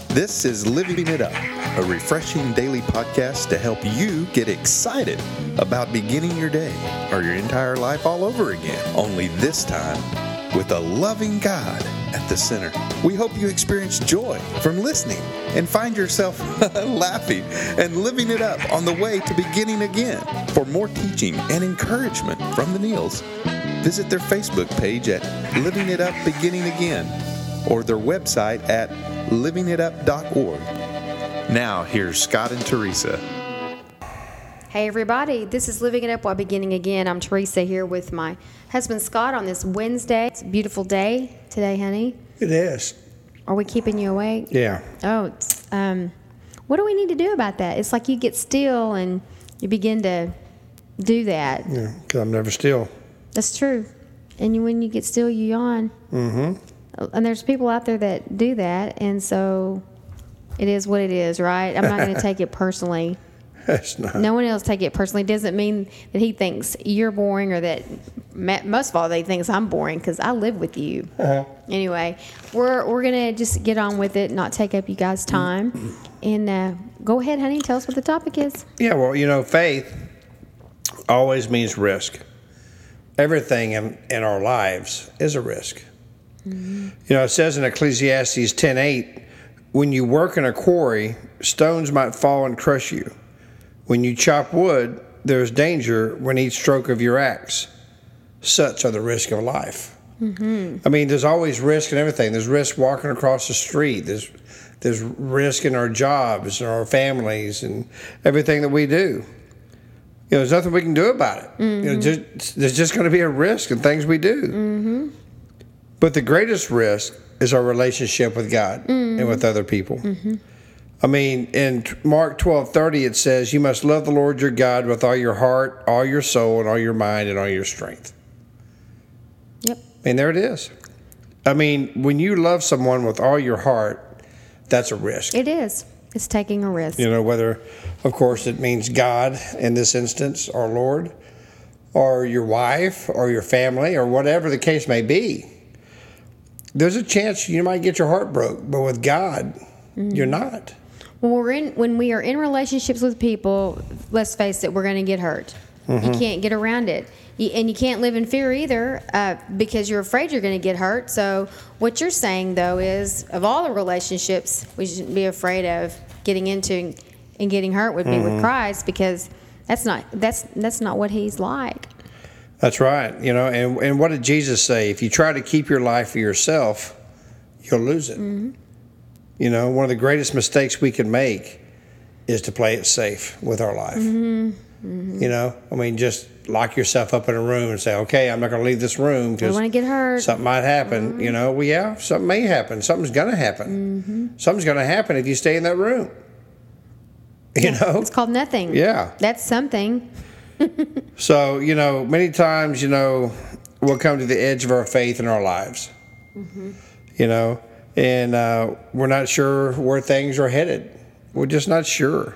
This is Living It Up, a refreshing daily podcast to help you get excited about beginning your day or your entire life all over again, only this time with a loving God at the center. We hope you experience joy from listening and find yourself laughing and living it up on the way to beginning again. For more teaching and encouragement from the Neils, visit their Facebook page at Living It Up Beginning Again or their website at livingitup.org. Now, here's Scott and Teresa. Hey everybody, this is Living It Up While Beginning Again. I'm Teresa here with my husband Scott on this Wednesday. It's a beautiful day today, honey. It is. Are we keeping you awake? Yeah. Oh, it's, what do we need to do about that? It's like you get still and you begin to do that. Yeah, because I'm never still. That's true. And when you get still, you yawn. Mm-hmm. And there's people out there that do that, and so it is what it is, right? I'm not going to take it personally. That's not. No one else take it personally. It doesn't mean that he thinks you're boring or that, most of all, they thinks I'm boring because I live with you. Uh-huh. Anyway, we're going to just get on with it, not take up you guys' time. And go ahead, honey, tell us what the topic is. Yeah, well, faith always means risk. Everything in our lives is a risk. Mm-hmm. It says in Ecclesiastes 10:8, when you work in a quarry, stones might fall and crush you. When you chop wood, there is danger when each stroke of your axe. Such are the risks of life. Mm-hmm. I mean, there's always risk in everything. There's risk walking across the street. There's risk in our jobs and our families and everything that we do. There's nothing we can do about it. Mm-hmm. There's just going to be a risk in things we do. Mm-hmm. But the greatest risk is our relationship with God and with other people. Mm-hmm. I mean, in Mark 12:30, it says, you must love the Lord your God with all your heart, all your soul, and all your mind, and all your strength. Yep. And there it is. I mean, when you love someone with all your heart, that's a risk. It is. It's taking a risk. Whether, of course, it means God in this instance, our Lord, or your wife, or your family, or whatever the case may be. There's a chance you might get your heart broke, but with God, you're not. When we are in relationships with people, let's face it, we're going to get hurt. Mm-hmm. You can't get around it. And you can't live in fear either because you're afraid you're going to get hurt. So what you're saying, though, is of all the relationships we shouldn't be afraid of getting into and getting hurt would be with Christ, because that's not what he's like. That's right. And what did Jesus say? If you try to keep your life for yourself, you'll lose it. Mm-hmm. One of the greatest mistakes we can make is to play it safe with our life. Mm-hmm. Mm-hmm. Just lock yourself up in a room and say, okay, I'm not going to leave this room because I want to get hurt. Something might happen. Mm-hmm. Something may happen. Something's going to happen. Mm-hmm. Something's going to happen if you stay in that room. It's called nothing. Yeah. That's something. So, many times, we'll come to the edge of our faith in our lives, mm-hmm. And we're not sure where things are headed. We're just not sure.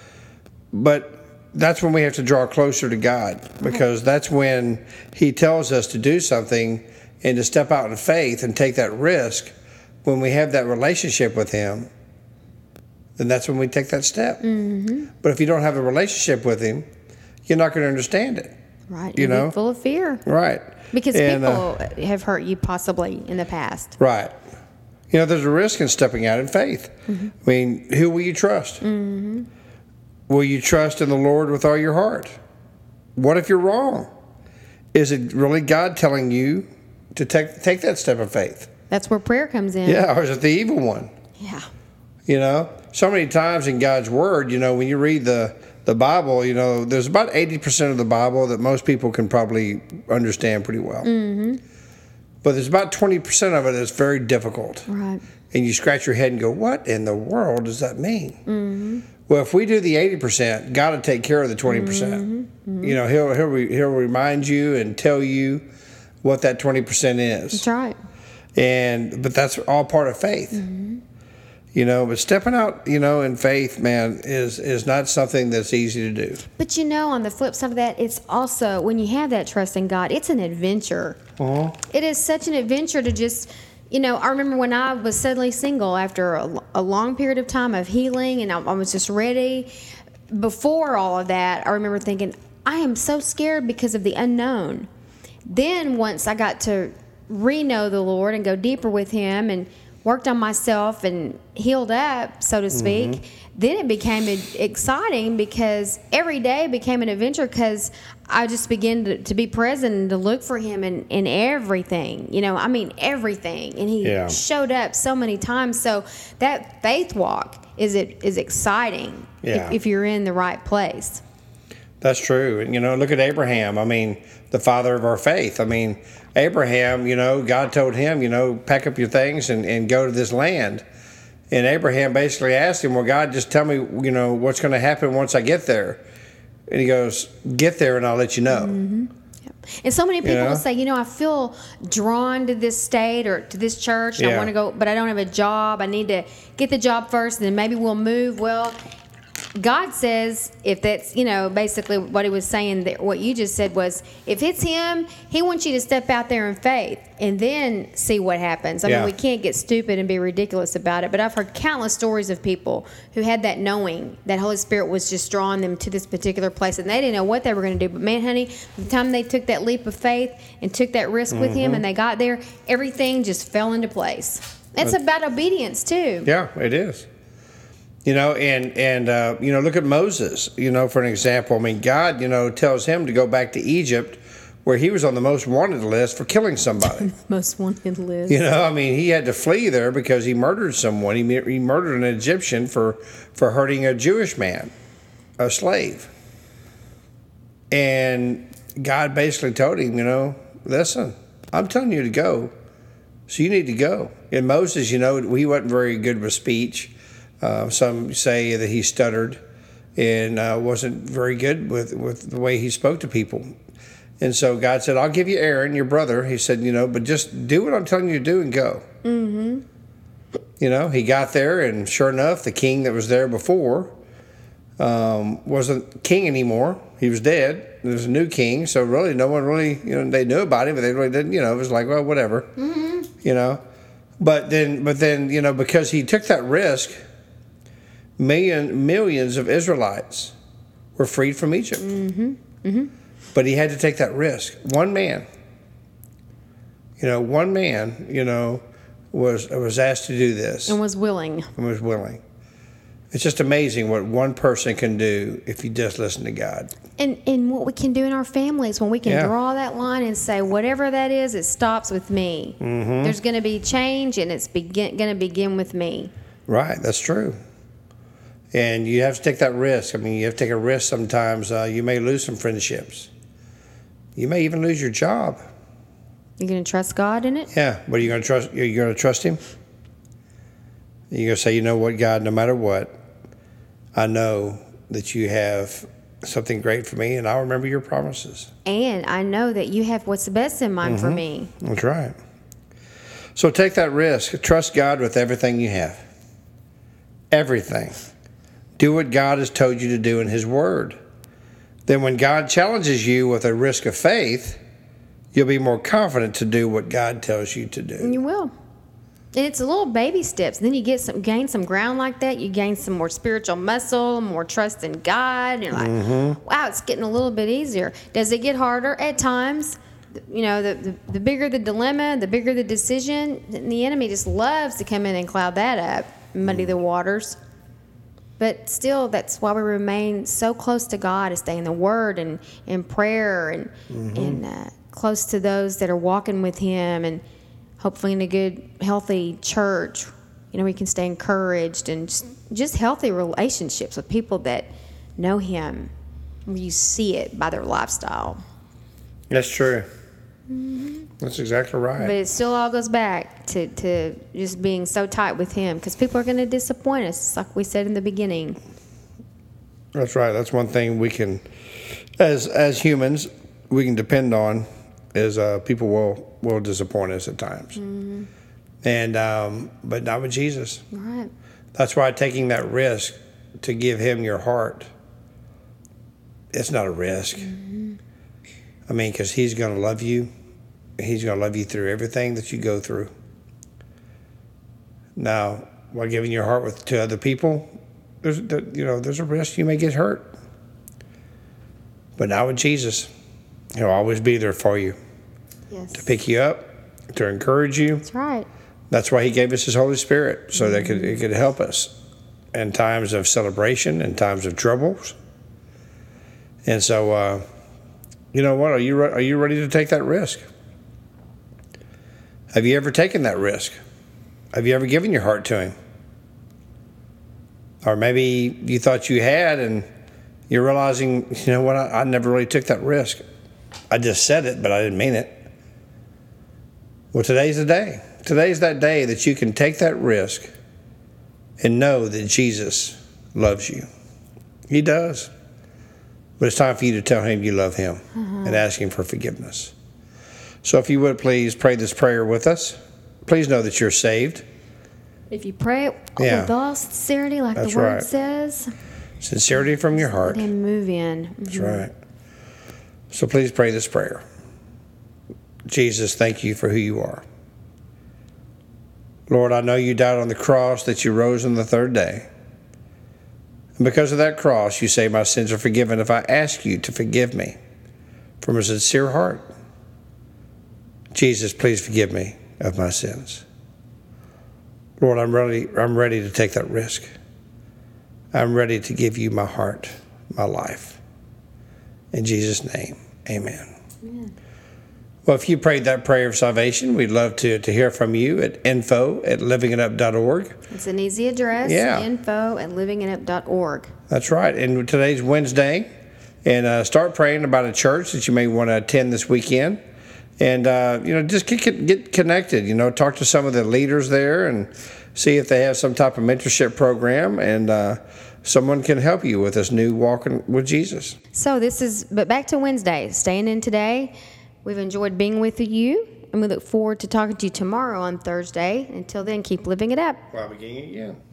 But that's when we have to draw closer to God, because that's when he tells us to do something and to step out in faith and take that risk. When we have that relationship with him, then that's when we take that step. Mm-hmm. But if you don't have a relationship with him, you're not going to understand it. Right. You're full of fear. Right. Because people have hurt you possibly in the past. Right. There's a risk in stepping out in faith. Mm-hmm. Who will you trust? Mm-hmm. Will you trust in the Lord with all your heart? What if you're wrong? Is it really God telling you to take that step of faith? That's where prayer comes in. Yeah, or is it the evil one? Yeah. So many times in God's Word, when you read the Bible, there's about 80% of the Bible that most people can probably understand pretty well. Mm-hmm. But there's about 20% of it that's very difficult. Right. And you scratch your head and go, what in the world does that mean? Mm-hmm. Well, if we do the 80%, God will take care of the 20%. Mm-hmm. Mm-hmm. He'll remind you and tell you what that 20% is. That's right. But that's all part of faith. Mm-hmm. But stepping out, in faith, man, is not something that's easy to do. But on the flip side of that, it's also, when you have that trust in God, it's an adventure. Uh-huh. It is such an adventure to just, I remember when I was suddenly single after a long period of time of healing, and I was just ready. Before all of that, I remember thinking, I am so scared because of the unknown. Then once I got to re-know the Lord and go deeper with Him and worked on myself and healed up, so to speak, then it became exciting because every day became an adventure because I just began to be present and to look for Him in everything, everything. And He showed up so many times. So that faith walk is exciting if you're in the right place. That's true. And, look at Abraham. The father of our faith. Abraham, God told him, pack up your things and go to this land. And Abraham basically asked him, well, God, just tell me, what's going to happen once I get there. And he goes, get there and I'll let you know. Mm-hmm. Yep. And so many people will say, I feel drawn to this state or to this church. And I want to go, but I don't have a job. I need to get the job first and then maybe we'll move. Well, God says, if that's, basically what He was saying, that what you just said was, if it's Him, He wants you to step out there in faith and then see what happens. I mean, we can't get stupid and be ridiculous about it, but I've heard countless stories of people who had that knowing that Holy Spirit was just drawing them to this particular place and they didn't know what they were going to do. But man, honey, by the time they took that leap of faith and took that risk with Him and they got there, everything just fell into place. That's about obedience too. Yeah, it is. And look at Moses, for an example. God, tells him to go back to Egypt where he was on the most wanted list for killing somebody. Most wanted list. He had to flee there because he murdered someone. He murdered an Egyptian for hurting a Jewish man, a slave. And God basically told him, listen, I'm telling you to go, so you need to go. And Moses, he wasn't very good with speech. Some say that he stuttered and wasn't very good with the way he spoke to people. And so God said, I'll give you Aaron, your brother. He said, but just do what I'm telling you to do and go. Mm-hmm. He got there, and sure enough, the king that was there before wasn't king anymore. He was dead. There was a new king, so really no one really, they knew about him, but they really didn't, it was like, well, whatever, But then, because he took that risk, millions of Israelites were freed from Egypt. Mm-hmm. Mm-hmm. But he had to take that risk. One man, was asked to do this. And was willing. It's just amazing what one person can do if you just listen to God. And what we can do in our families when we can draw that line and say, whatever that is, it stops with me. Mm-hmm. There's going to be change, and it's going to begin with me. Right, that's true. And you have to take that risk. You have to take a risk sometimes. You may lose some friendships. You may even lose your job. You're going to trust God in it? Yeah. But are you going to trust? You're going to trust Him? You're going to say, you know what, God, no matter what, I know that you have something great for me, and I'll remember your promises. And I know that you have what's the best in mind for me. That's right. So take that risk. Trust God with everything you have. Everything. Do what God has told you to do in His Word. Then when God challenges you with a risk of faith, you'll be more confident to do what God tells you to do. And you will. And it's a little baby steps. Then you gain some ground like that. You gain some more spiritual muscle, more trust in God. And you're like, wow, it's getting a little bit easier. Does it get harder? At times. The bigger the dilemma, the bigger the decision, the enemy just loves to come in and cloud that up, muddy the waters. But still, that's why we remain so close to God, to stay in the Word and in prayer and close to those that are walking with Him, and hopefully in a good, healthy church. We can stay encouraged and just healthy relationships with people that know Him. You see it by their lifestyle. That's true. Mm-hmm. That's exactly right. But it still all goes back to just being so tight with Him, because people are going to disappoint us, like we said in the beginning. That's right. That's one thing we can, as humans, we can depend on, is people will disappoint us at times. Mm-hmm. And but not with Jesus. Right. That's why taking that risk to give Him your heart, it's not a risk. Mm-hmm. Because He's going to love you. He's going to love you through everything that you go through. Now, while giving your heart to other people, there's a risk you may get hurt. But not with Jesus. He'll always be there for you. Yes. To pick you up, to encourage you. That's right. That's why he gave us his Holy Spirit, so that it could help us in times of celebration, in times of troubles. And so, you know what? Are you ready to take that risk? Have you ever taken that risk? Have you ever given your heart to him? Or maybe you thought you had, and you're realizing, you know what? I never really took that risk. I just said it, but I didn't mean it. Well, today's the day. Today's that day that you can take that risk and know that Jesus loves you. He does. But it's time for you to tell him you love him and ask him for forgiveness. So if you would please pray this prayer with us. Please know that you're saved. If you pray it with all sincerity, like That's the word right. says. Sincerity from your heart. Let him move in. That's right. So please pray this prayer. Jesus, thank you for who you are. Lord, I know you died on the cross, that you rose on the third day. And because of that cross, you say my sins are forgiven if I ask you to forgive me from a sincere heart. Jesus, please forgive me of my sins. Lord, I'm ready to take that risk. I'm ready to give you my heart, my life. In Jesus' name, amen. Amen. Well, if you prayed that prayer of salvation, we'd love to hear from you at info@livingitup.org. It's an easy address, info@livingitup.org. That's right. And today's Wednesday. And start praying about a church that you may want to attend this weekend. And, just get connected. Talk to some of the leaders there and see if they have some type of mentorship program. And someone can help you with this new walking with Jesus. So but back to Wednesday, staying in today. We've enjoyed being with you, and we look forward to talking to you tomorrow on Thursday. Until then, keep living it up. While beginning again.